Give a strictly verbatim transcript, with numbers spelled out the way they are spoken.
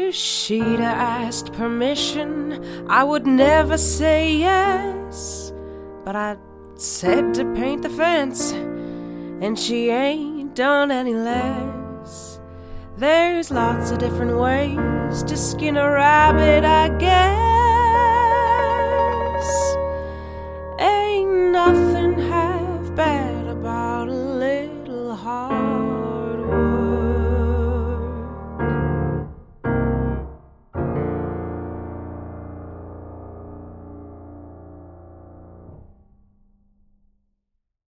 she'd asked permission, I would never say yes. But I said to paint the fence, and she ain't done any less. There's lots of different ways to skin a rabbit, I guess.